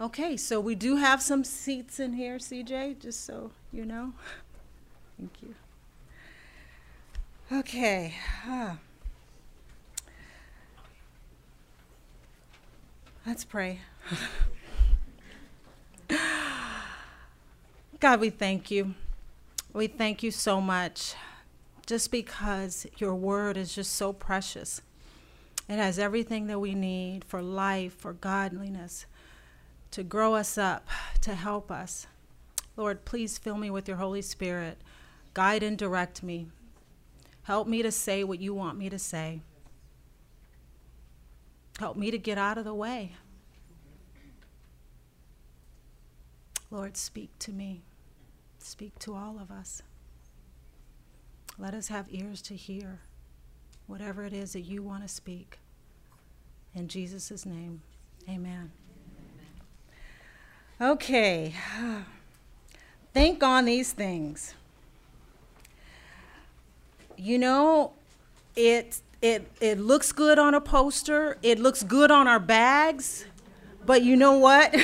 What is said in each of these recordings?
Okay, so we do have some seats in here, CJ, just so you know. Thank you. Okay. Let's pray. God, we thank you. We thank you so much just because your word is just so precious. It has everything that we need for life, for godliness, to grow us up, to help us. Lord, please fill me with your Holy Spirit. Guide and direct me. Help me to say what you want me to say. Help me to get out of the way. Lord, speak to me. Speak to all of us. Let us have ears to hear whatever it is that you want to speak. In Jesus' name, amen. Okay. Think on these things. You know, it looks good on a poster. It looks good on our bags. But you know what?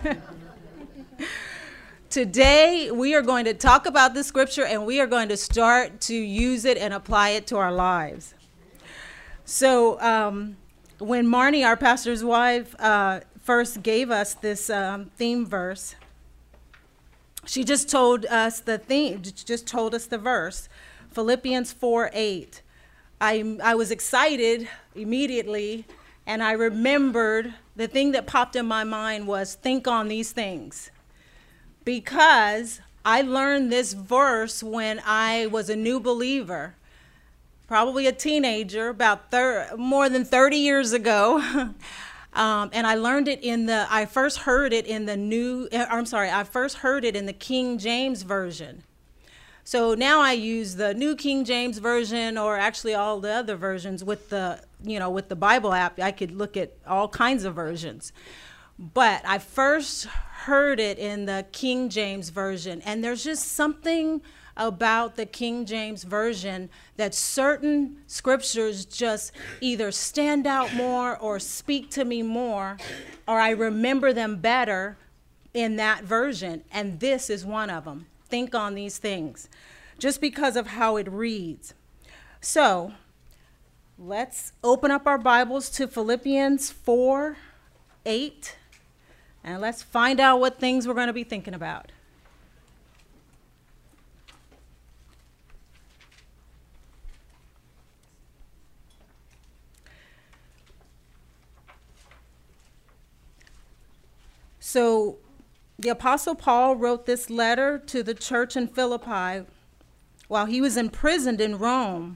Today, we are going to talk about the scripture, and we are going to start to use it and apply it to our lives. So when Marnie, our pastor's wife, first gave us this theme verse, she just told us the theme, just told us the verse, Philippians 4:8. I was excited immediately, and I remembered the thing that popped in my mind was think on these things. Because I learned this verse when I was a new believer, probably a teenager, about more than 30 years ago. And I learned it I first heard it in the King James Version. So now I use the New King James Version, or actually all the other versions with the Bible app. I could look at all kinds of versions. But I first heard it in the King James Version, and there's just something about the King James Version that certain scriptures just either stand out more or speak to me more, or I remember them better in that version, and this is one of them. Think on these things, just because of how it reads. So let's open up our Bibles to Philippians 4:8. And let's find out what things we're going to be thinking about. So the Apostle Paul wrote this letter to the church in Philippi while he was imprisoned in Rome.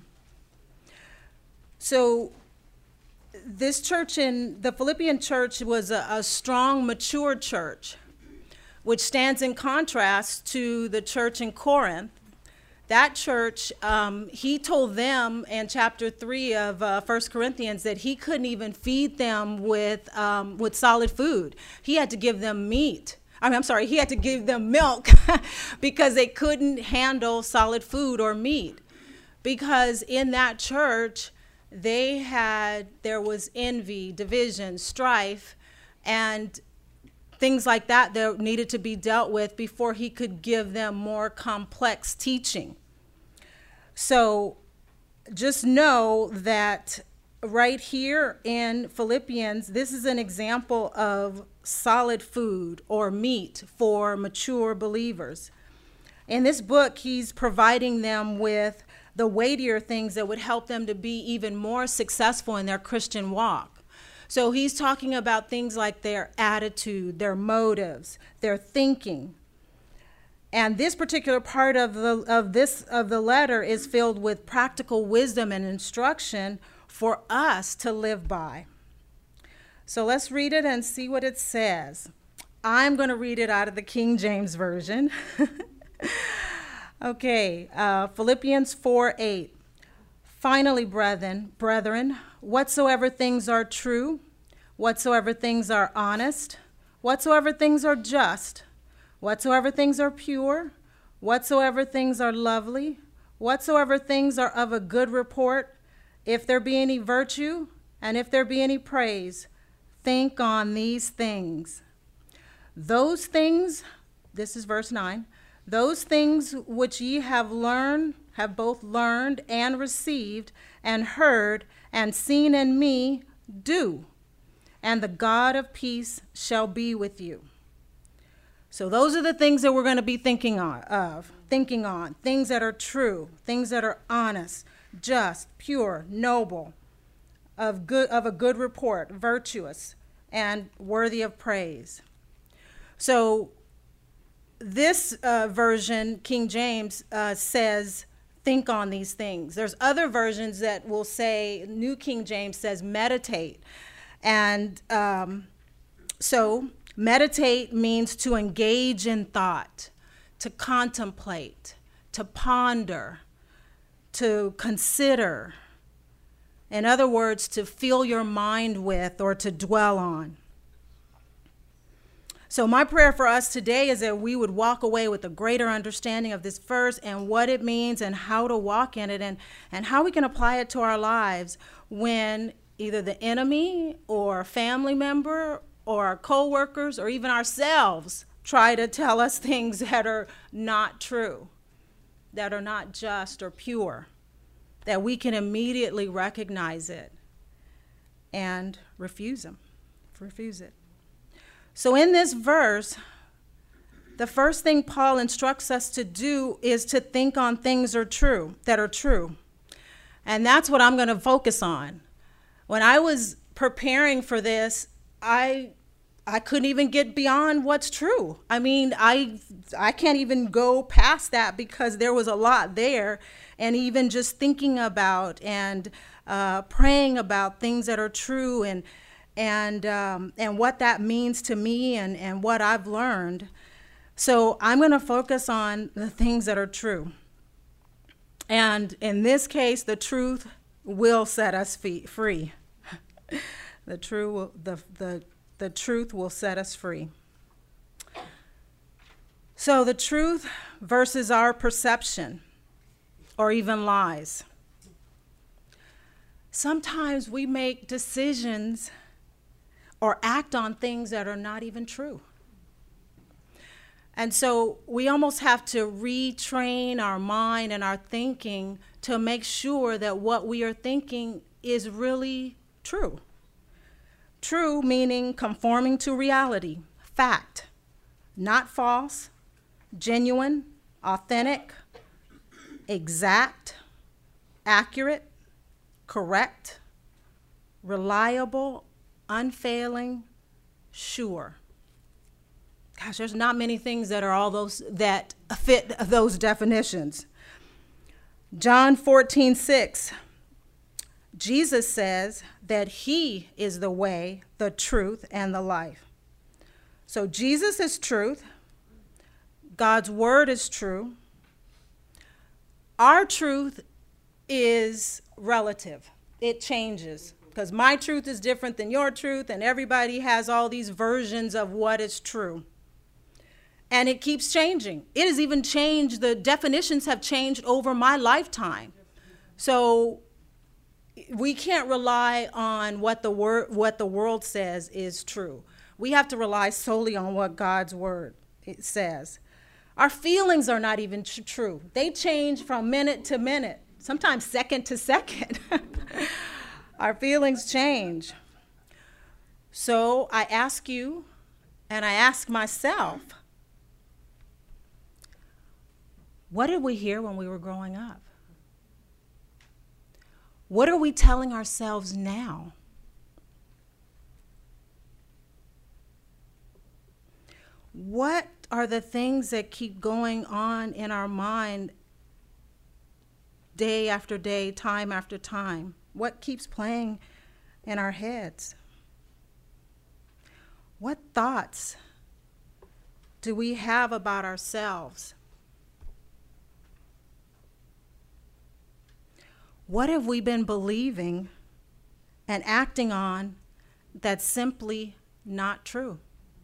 So this church in the Philippian church was a strong, mature church, which stands in contrast to the church in Corinth. That church, he told them in chapter 3 of 1 Corinthians that he couldn't even feed them with solid food. He had to give them meat. He had to give them milk because they couldn't handle solid food or meat. Because in that church, there was envy, division, strife, and things like that needed to be dealt with before he could give them more complex teaching. So just know that right here in Philippians, this is an example of solid food or meat for mature believers. In this book, he's providing them with the weightier things that would help them to be even more successful in their Christian walk. So he's talking about things like their attitude, their motives, their thinking. And this particular part of the letter is filled with practical wisdom and instruction for us to live by. So let's read it and see what it says. I'm going to read it out of the King James Version. Okay, Philippians 4:8. Finally, brethren, whatsoever things are true, whatsoever things are honest, whatsoever things are just, whatsoever things are pure, whatsoever things are lovely, whatsoever things are of a good report, if there be any virtue, and if there be any praise, think on these things. Those things, this is verse 9, those things which ye have both learned and received and heard and seen in me, do, and the God of peace shall be with you. So those are the things that we're going to be thinking on, things that are true, things that are honest, just, pure, noble, of a good report, virtuous, and worthy of praise. So this version, King James, says, think on these things. There's other versions that will say, New King James says, meditate. And so meditate means to engage in thought, to contemplate, to ponder, to consider. In other words, to fill your mind with or to dwell on. So my prayer for us today is that we would walk away with a greater understanding of this verse and what it means and how to walk in it and how we can apply it to our lives when either the enemy or a family member or our co-workers or even ourselves try to tell us things that are not true, that are not just or pure, that we can immediately recognize it and refuse it. So in this verse, the first thing Paul instructs us to do is to think on things that are true. And that's what I'm going to focus on. When I was preparing for this, I couldn't even get beyond what's true. I mean, I can't even go past that because there was a lot there. And even just thinking about and praying about things that are true and what that means to me and what I've learned. So I'm going to focus on the things that are true. And in this case, the truth will set us free. The truth will set us free. So the truth versus our perception or even lies. Sometimes we make decisions or act on things that are not even true. And so we almost have to retrain our mind and our thinking to make sure that what we are thinking is really true. True meaning conforming to reality, fact, not false, genuine, authentic, exact, accurate, correct, reliable, unfailing, sure. Gosh, there's not many things that are all those that fit those definitions. John 14:6, Jesus says that he is the way, the truth, and the life. So Jesus is truth. God's word is true. Our truth is relative. It changes because my truth is different than your truth, and everybody has all these versions of what is true. And it keeps changing. It has even changed. The definitions have changed over my lifetime. So we can't rely on what the world says is true. We have to rely solely on what God's word it says. Our feelings are not even true. They change from minute to minute, sometimes second to second. Our feelings change. So I ask you, and I ask myself, what did we hear when we were growing up? What are we telling ourselves now? What are the things that keep going on in our mind day after day, time after time? What keeps playing in our heads? What thoughts do we have about ourselves? What have we been believing and acting on that's simply not true?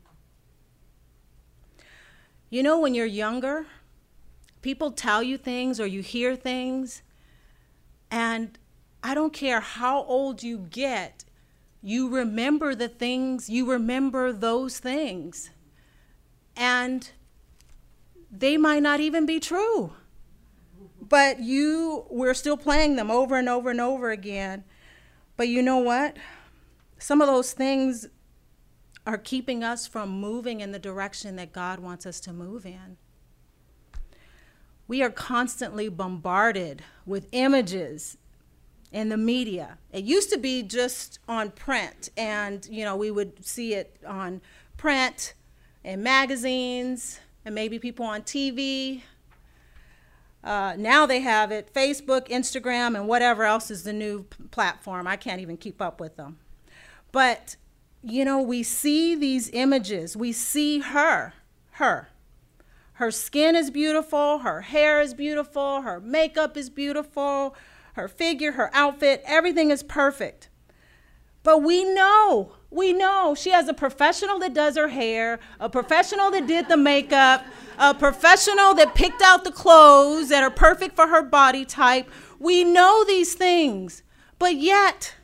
You know, when you're younger, people tell you things or you hear things, and I don't care how old you get, you remember the things, you remember those things. and they might not even be true. But we're still playing them over and over and over again. But you know what? Some of those things are keeping us from moving in the direction that God wants us to move in. We are constantly bombarded with images in the media. It used to be just on print, and we would see it on print in magazines and maybe people on TV. Now they have it Facebook, Instagram, and whatever else is the new platform. I can't even keep up with them. But, we see these images. We see her. Her skin is beautiful. Her hair is beautiful. Her makeup is beautiful. Her figure, her outfit, everything is perfect. But we know she has a professional that does her hair, a professional that did the makeup, a professional that picked out the clothes that are perfect for her body type. We know these things, but yet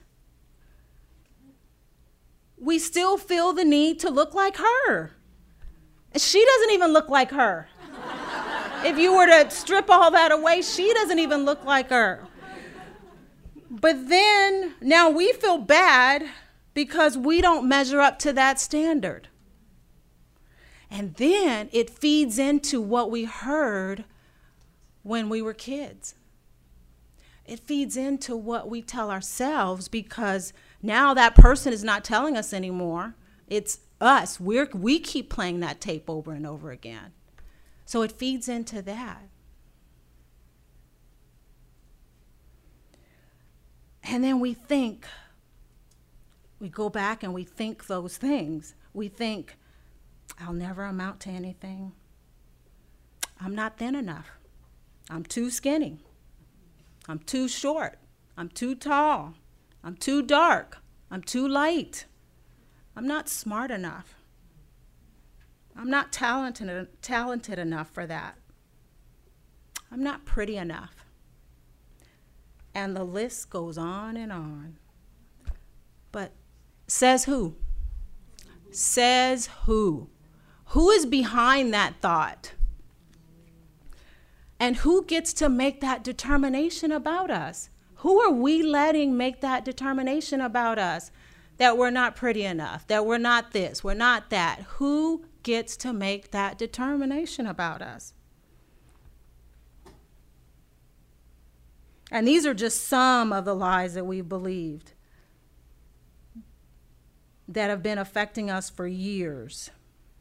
we still feel the need to look like her. She doesn't even look like her. If you were to strip all that away, she doesn't even look like her. But then now we feel bad because we don't measure up to that standard. And then it feeds into what we heard when we were kids. It feeds into what we tell ourselves, because now that person is not telling us anymore. It's us. We keep playing that tape over and over again. So it feeds into that. And then we go back and we think those things. We think, I'll never amount to anything. I'm not thin enough. I'm too skinny. I'm too short. I'm too tall. I'm too dark. I'm too light. I'm not smart enough. I'm not talented enough for that. I'm not pretty enough. And the list goes on and on. But says who? Says who? Who is behind that thought? And who gets to make that determination about us? Who are we letting make that determination about us? That we're not pretty enough, that we're not this, we're not that. Who gets to make that determination about us? And these are just some of the lies that we've believed that have been affecting us for years.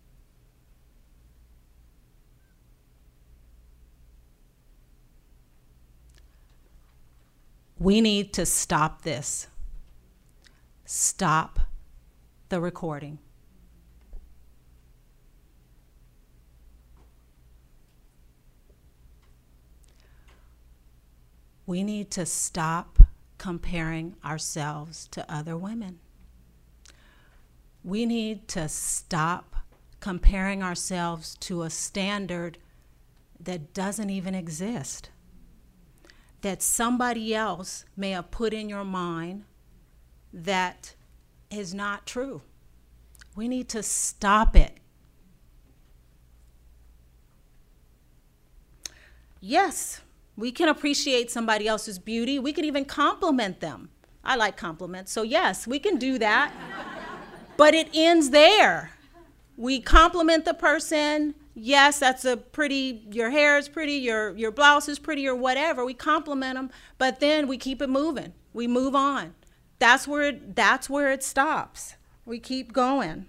We need to stop this. Stop the recording. We need to stop comparing ourselves to other women. We need to stop comparing ourselves to a standard that doesn't even exist, that somebody else may have put in your mind that is not true. We need to stop it. Yes, we can appreciate somebody else's beauty. We can even compliment them. I like compliments, so yes, we can do that. But it ends there. We compliment the person. Yes, that's a pretty, your hair is pretty, your blouse is pretty, or whatever. We compliment them, but then we keep it moving. We move on. That's where it stops. We keep going.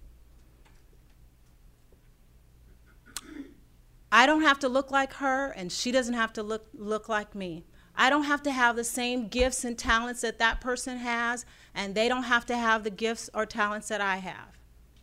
I don't have to look like her, and she doesn't have to look like me. I don't have to have the same gifts and talents that that person has, and they don't have to have the gifts or talents that I have.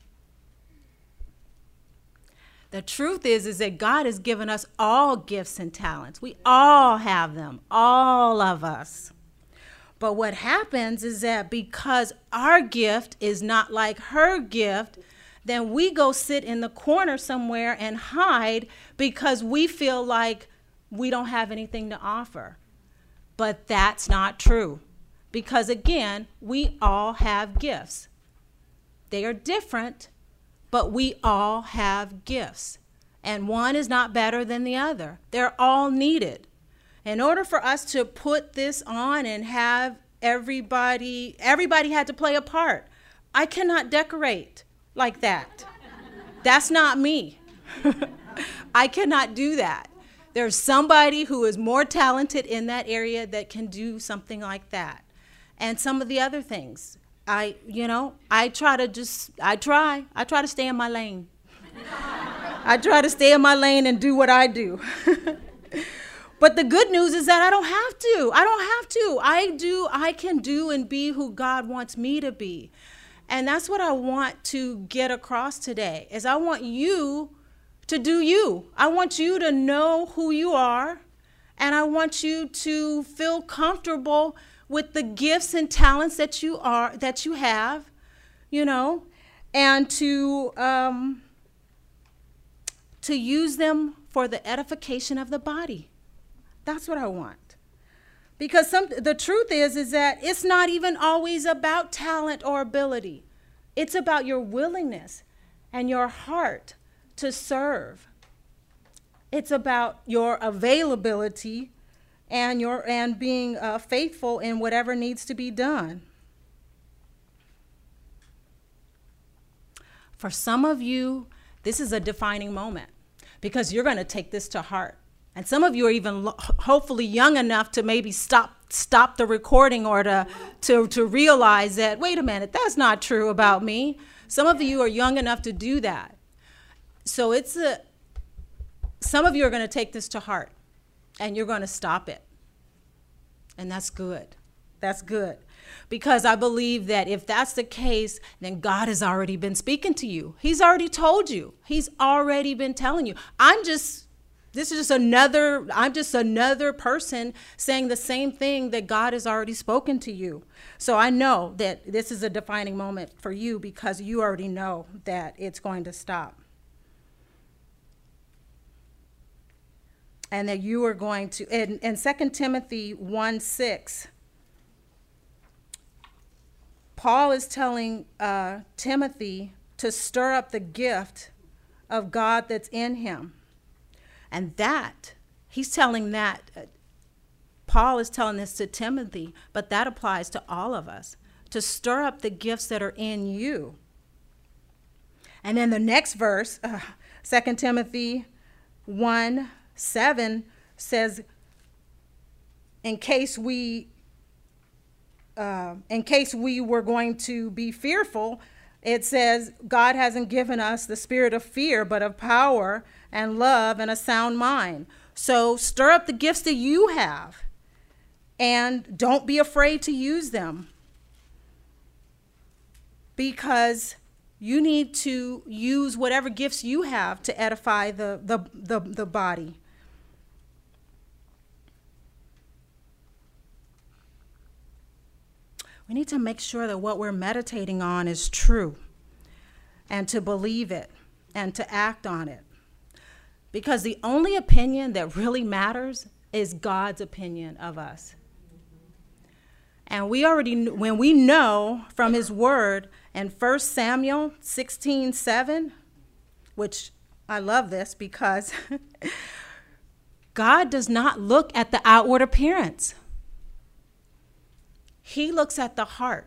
The truth is that God has given us all gifts and talents. We all have them, all of us. But what happens is that because our gift is not like her gift, then we go sit in the corner somewhere and hide because we feel like we don't have anything to offer. But that's not true. Because again, we all have gifts. They are different, but we all have gifts. And one is not better than the other. They're all needed. In order for us to put this on and have everybody had to play a part. I cannot decorate like that. That's not me. I cannot do that. There's somebody who is more talented in that area that can do something like that. And some of the other things, I try to stay in my lane. I try to stay in my lane and do what I do. But the good news is that I don't have to. I can do and be who God wants me to be. And that's what I want to get across today, is I want you to do you. I want you to know who you are, and I want you to feel comfortable with the gifts and talents that you have, and to use them for the edification of the body. That's what I want. Because the truth is that it's not even always about talent or ability. It's about your willingness and your heart to serve. It's about your availability and being faithful in whatever needs to be done. For some of you, this is a defining moment because you're going to take this to heart. And some of you are even hopefully young enough to maybe stop the recording or to realize that, wait a minute, that's not true about me. Some of you are young enough to do that. So some of you are going to take this to heart and you're going to stop it. And that's good. That's good. Because I believe that if that's the case, then God has already been speaking to you. He's already told you. He's already been telling you. I'm just another person saying the same thing that God has already spoken to you. So I know that this is a defining moment for you because you already know that it's going to stop. And that you are going to, in 2 Timothy 1:6, Paul is telling Timothy to stir up the gift of God that's in him. And that, Paul is telling this to Timothy, but that applies to all of us, to stir up the gifts that are in you. And then the next verse, 2 Timothy 1:7 says, in case we were going to be fearful, it says, God hasn't given us the spirit of fear, but of power and love and a sound mind. So stir up the gifts that you have and don't be afraid to use them, because you need to use whatever gifts you have to edify the body. We need to make sure that what we're meditating on is true and to believe it and to act on it. Because the only opinion that really matters is God's opinion of us. And when we know from his word in 1 Samuel 16:7, which I love this because God does not look at the outward appearance. He looks at the heart.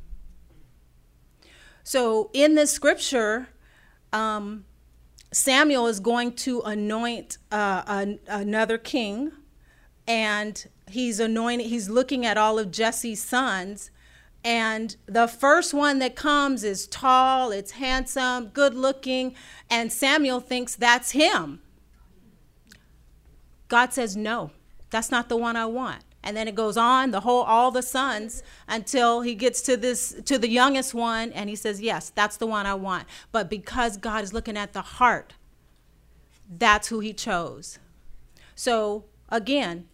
So in this scripture, Samuel is going to anoint another king, and he's looking at all of Jesse's sons, and the first one that comes is tall, it's handsome, good looking, and Samuel thinks that's him. God says, no, that's not the one I want. And then it goes on, all the sons, until he gets to the youngest one, and he says, yes, that's the one I want. But because God is looking at the heart, that's who he chose. So again,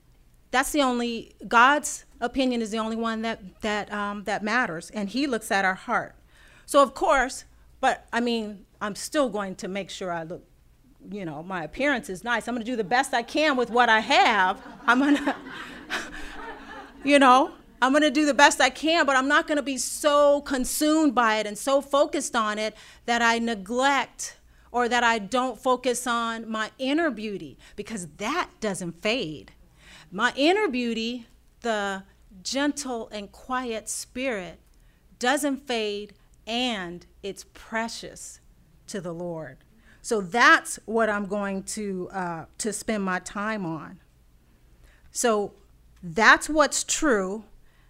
God's opinion is the only one that matters, and he looks at our heart. So of course, but I mean, I'm still going to make sure I look, my appearance is nice. I'm going to do the best I can with what I have. I'm going to, I'm going to do the best I can, but I'm not going to be so consumed by it and so focused on it that I neglect or that I don't focus on my inner beauty, because that doesn't fade. My inner beauty, the gentle and quiet spirit, doesn't fade, and it's precious to the Lord. So that's what I'm going to spend my time on. So that's what's true.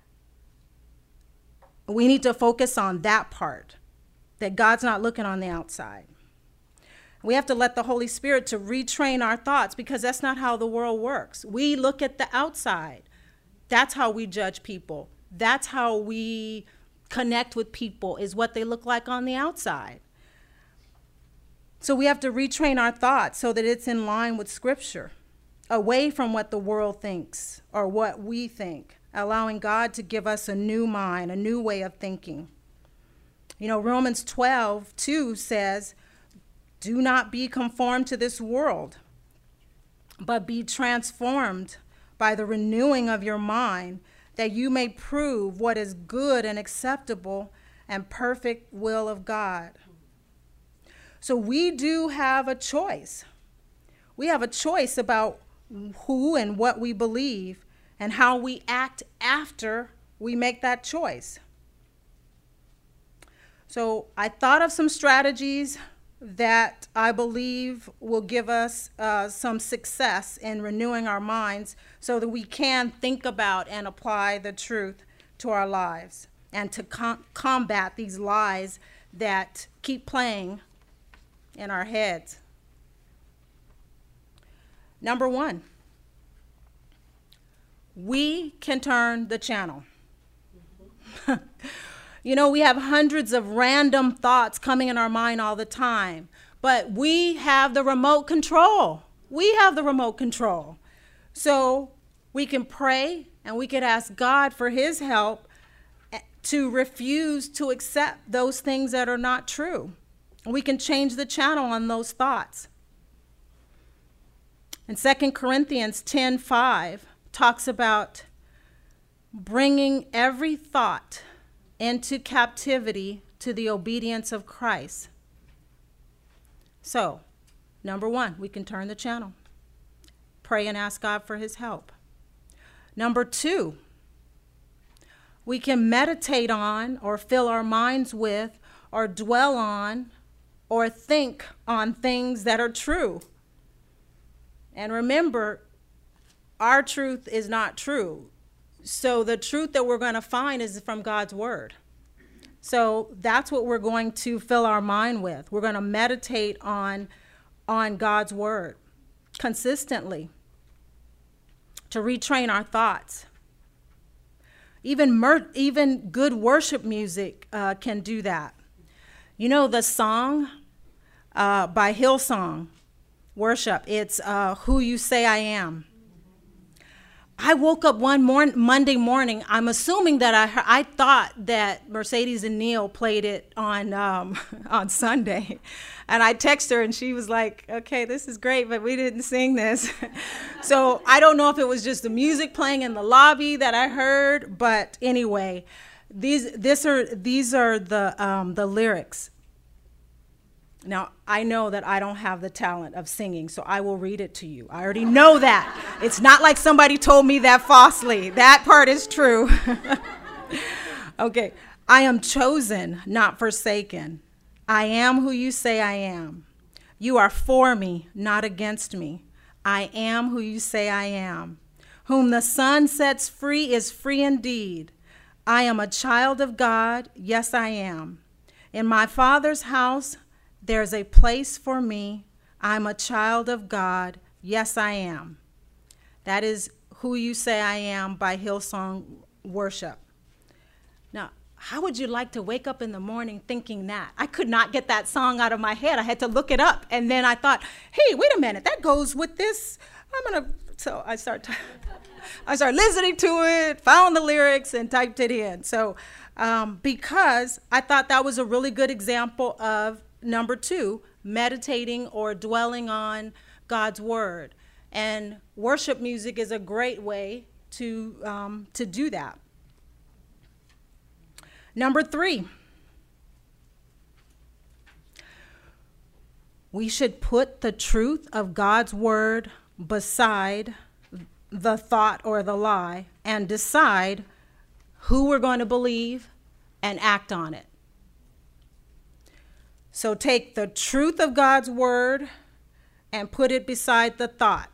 We need to focus on that part, that God's not looking on the outside. We have to let the Holy Spirit to retrain our thoughts, because that's not how the world works. We look at the outside. That's how we judge people. That's how we connect with people, is what they look like on the outside. So we have to retrain our thoughts so that it's in line with Scripture, away from what the world thinks or what we think, allowing God to give us a new mind, a new way of thinking. You know, Romans 12:2 says, "Do not be conformed to this world, but be transformed by the renewing of your mind, that you may prove what is good and acceptable and perfect will of God." So we do have a choice. We have a choice about who and what we believe and how we act after we make that choice. So I thought of some strategies that I believe will give us some success in renewing our minds so that we can think about and apply the truth to our lives, and to combat these lies that keep playing in our heads. Number one, we can turn the channel. You know, we have hundreds of random thoughts coming in our mind all the time, but we have the remote control. We have the remote control. So we can pray and we can ask God for his help to refuse to accept those things that are not true. We can change the channel on those thoughts. And 2 Corinthians 10:5 talks about bringing every thought into captivity to the obedience of Christ. So, number one, we can turn the channel. Pray and ask God for his help. Number two, we can meditate on or fill our minds with or dwell on or think on things that are true. And remember, our truth is not true. So the truth that we're going to find is from God's word. So that's what we're going to fill our mind with. We're going to meditate on God's word consistently to retrain our thoughts. Even good worship music can do that. You know the song by Hillsong Worship, it's Who You Say I Am. I woke up one Monday morning. I'm assuming that I thought that Mercedes and Neil played it on Sunday, and I texted her and she was like, "Okay, this is great, but we didn't sing this." So I don't know if it was just the music playing in the lobby that I heard, but anyway, these are the lyrics. Now, I know that I don't have the talent of singing, so I will read it to you. I already know that. It's not like somebody told me that falsely. That part is true. Okay. I am chosen, not forsaken. I am who you say I am. You are for me, not against me. I am who you say I am. Whom the Son sets free is free indeed. I am a child of God. Yes, I am. In my Father's house, there's a place for me. I'm a child of God. Yes, I am. That is Who You Say I Am by Hillsong Worship. Now, how would you like to wake up in the morning thinking that? I could not get that song out of my head. I had to look it up. And then I thought, hey, wait a minute, that goes with this. So I started listening to it, found the lyrics, and typed it in. So because I thought that was a really good example of number two, meditating or dwelling on God's word. And worship music is a great way to do that. Number 3, we should put the truth of God's word beside the thought or the lie and decide who we're going to believe and act on it. So take the truth of God's word and put it beside the thought.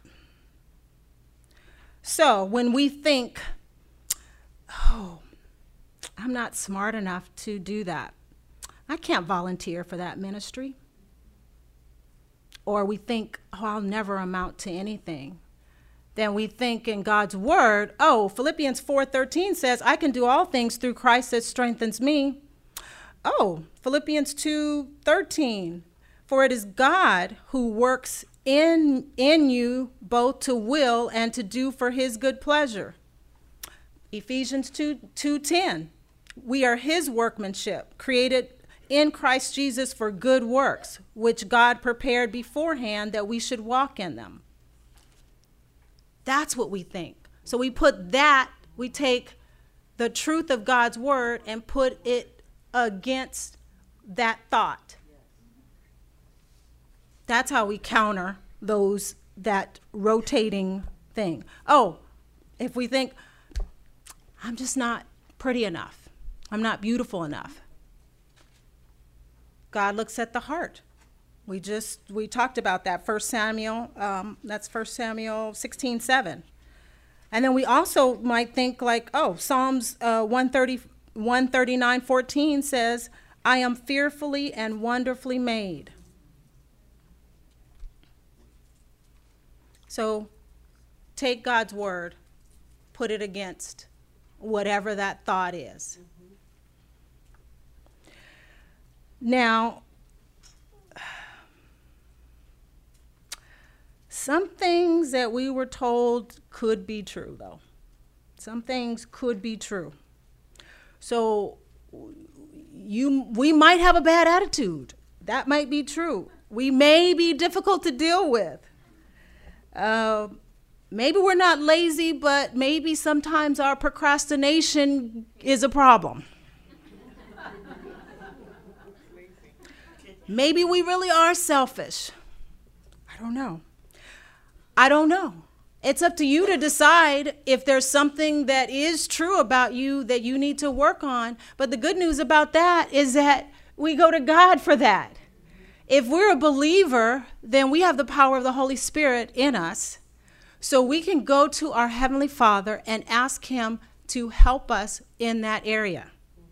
So when we think, oh, I'm not smart enough to do that, I can't volunteer for that ministry. Or we think, oh, I'll never amount to anything. Then we think in God's word, oh, Philippians 4:13 says, I can do all things through Christ that strengthens me. Oh, Philippians 2:13, for it is God who works in you both to will and to do for his good pleasure. Ephesians 2:10, we are his workmanship, created in Christ Jesus for good works, which God prepared beforehand that we should walk in them. That's what we think. So we take the truth of God's word and put it against that thought. That's how we counter that rotating thing. Oh, if we think, I'm just not pretty enough, I'm not beautiful enough. God looks at the heart. We talked about that, 1 Samuel, that's 1 Samuel 16:7. And then we also might think like, oh, Psalms 139:14 says, I am fearfully and wonderfully made. So take God's word, put it against whatever that thought is. Now, some things that we were told could be true, though. Some things could be true. So we might have a bad attitude. That might be true. We may be difficult to deal with. Maybe we're not lazy, but maybe sometimes our procrastination is a problem. Maybe we really are selfish. I don't know. It's up to you to decide if there's something that is true about you that you need to work on. But the good news about that is that we go to God for that. If we're a believer, then we have the power of the Holy Spirit in us. So we can go to our Heavenly Father and ask him to help us in that area.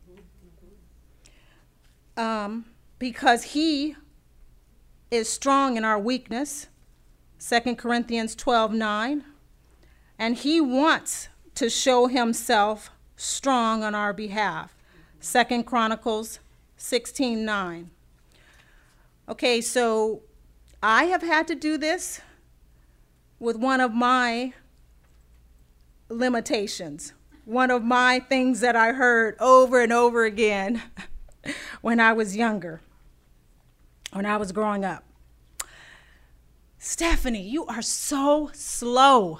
Because he is strong in our weakness, 2 Corinthians 12:9, and he wants to show himself strong on our behalf, 2 Chronicles 16:9. Okay, so I have had to do this with one of my limitations, one of my things that I heard over and over again when I was younger, when I was growing up. Stephanie, you are so slow.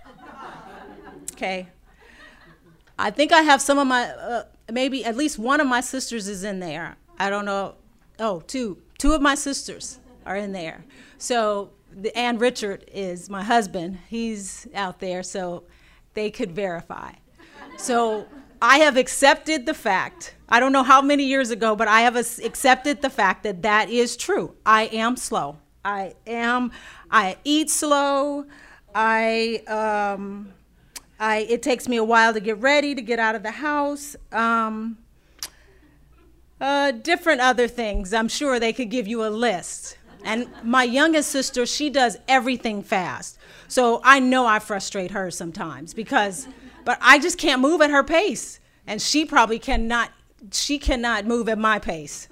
Okay. I think I have some of my, maybe at least one of my sisters is in there. I don't know. Oh, two of my sisters are in there. So, and Richard is my husband. He's out there, so they could verify. So I have accepted the fact, I don't know how many years ago, but I have accepted the fact that that is true. I am slow. I eat slow. It takes me a while to get ready, to get out of the house. Different other things. I'm sure they could give you a list. And my youngest sister, she does everything fast. So I know I frustrate her sometimes but I just can't move at her pace. And she probably cannot move at my pace.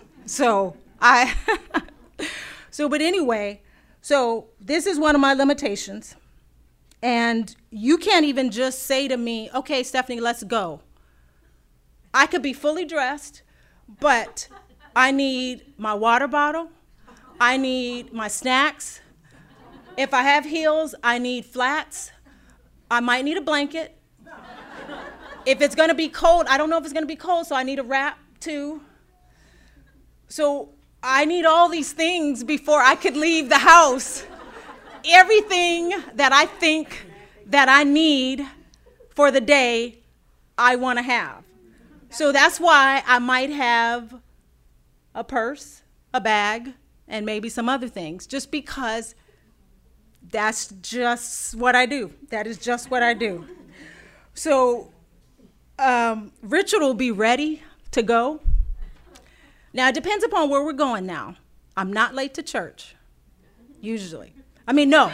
But anyway, so this is one of my limitations. And you can't even just say to me, okay, Stephanie, let's go. I could be fully dressed, but I need my water bottle. I need my snacks. If I have heels, I need flats. I might need a blanket. If it's going to be cold, I don't know if it's going to be cold, so I need a wrap. 2. So I need all these things before I could leave the house. Everything that I think that I need for the day, I want to have. So that's why I might have a purse, a bag, and maybe some other things, just because that's just what I do. That is just what I do. So Richard will be ready to go. Now, it depends upon where we're going now. I'm not late to church, usually. I mean, no.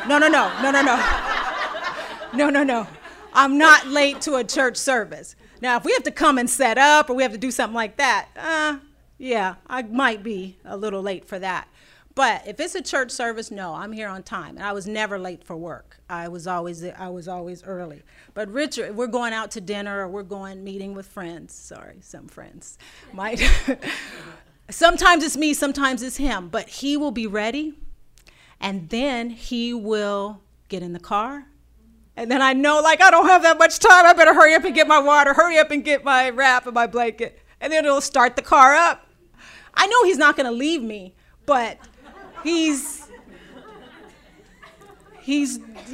I'm not late to a church service. Now, if we have to come and set up or we have to do something like that, yeah, I might be a little late for that. But if it's a church service, no, I'm here on time. And I was never late for work. I was always early. But Richard, we're going out to dinner or we're going meeting with friends. Sorry, some friends might. Sometimes it's me, sometimes it's him. But he will be ready. And then he will get in the car. And then I know, like, I don't have that much time. I better hurry up and get my water, hurry up and get my wrap and my blanket. And then it'll start the car up. I know he's not going to leave me, but he's he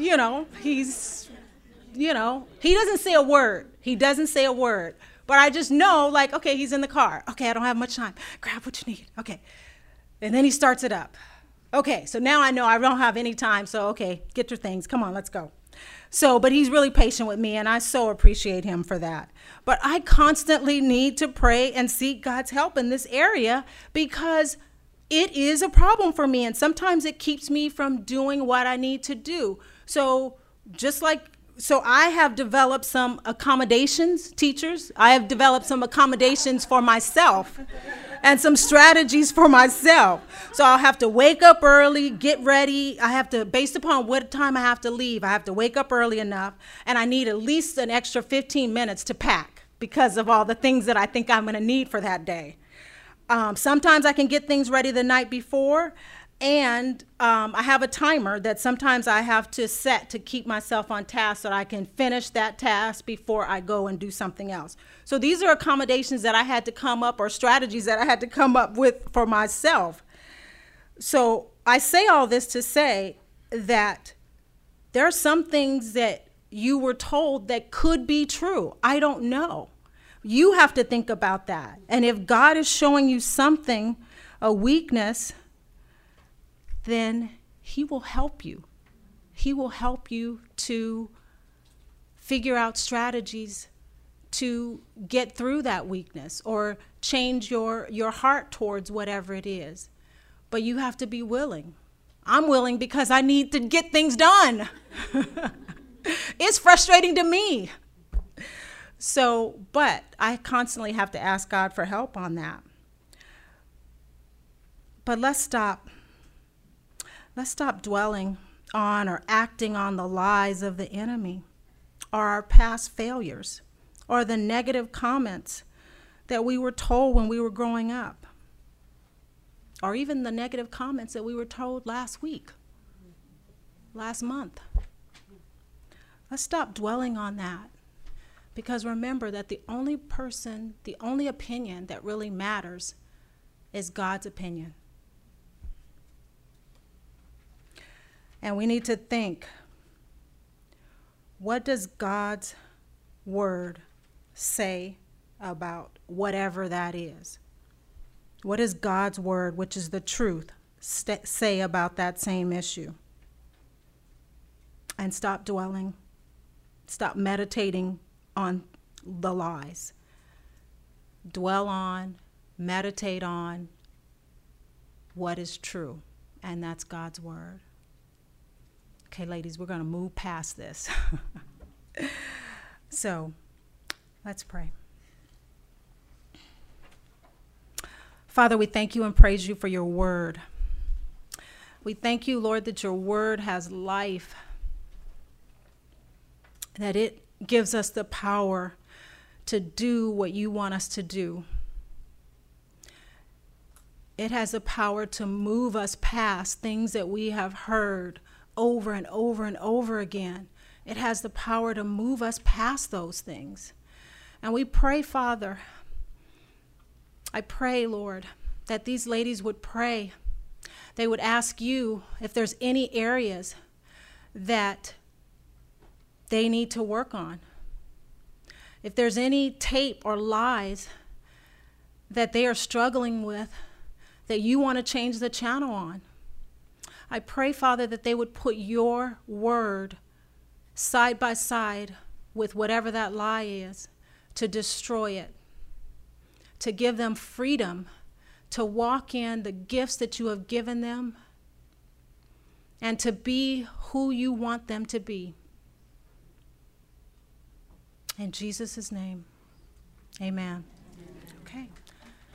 doesn't say a word. He doesn't say a word. But I just know, like, okay, he's in the car. Okay, I don't have much time. Grab what you need. Okay. And then he starts it up. Okay, so now I know I don't have any time. So, okay, get your things. Come on, let's go. So, but he's really patient with me, and I so appreciate him for that. But I constantly need to pray and seek God's help in this area because it is a problem for me, and sometimes it keeps me from doing what I need to do. So I have developed some accommodations, teachers. I have developed some accommodations for myself and some strategies for myself. So I'll have to wake up early, get ready. I have to, based upon what time I have to leave, I have to wake up early enough, and I need at least an extra 15 minutes to pack because of all the things that I think I'm going to need for that day. Sometimes I can get things ready the night before, and I have a timer that sometimes I have to set to keep myself on task so that I can finish that task before I go and do something else. So these are accommodations that I had to come up, or strategies that I had to come up with for myself. So I say all this to say that there are some things that you were told that could be true. I don't know. You have to think about that. And if God is showing you something, a weakness, then he will help you. He will help you to figure out strategies to get through that weakness or change your heart towards whatever it is. But you have to be willing. I'm willing because I need to get things done. It's frustrating to me. So, but I constantly have to ask God for help on that. But let's stop dwelling on or acting on the lies of the enemy or our past failures or the negative comments that we were told when we were growing up, or even the negative comments that we were told last week, last month. Let's stop dwelling on that, because remember that the only opinion that really matters is God's opinion. And we need to think, what does God's word say about whatever that is? What does God's word, which is the truth, say about that same issue? And stop dwelling, stop meditating on the lies. Dwell on, meditate on what is true, and that's God's word. Okay, ladies, we're going to move past this. So, let's pray. Father, we thank you and praise you for your word. We thank you, Lord, that your word has life, that it gives us the power to do what you want us to do. It has the power to move us past things that we have heard over and over and over again. It has the power to move us past those things. And we pray, Father, I pray, Lord, that these ladies would pray. They would ask you if there's any areas that they need to work on. If there's any tape or lies that they are struggling with that you want to change the channel on. I pray, Father, that they would put your word side by side with whatever that lie is to destroy it, to give them freedom to walk in the gifts that you have given them and to be who you want them to be. In Jesus' name, amen. Okay.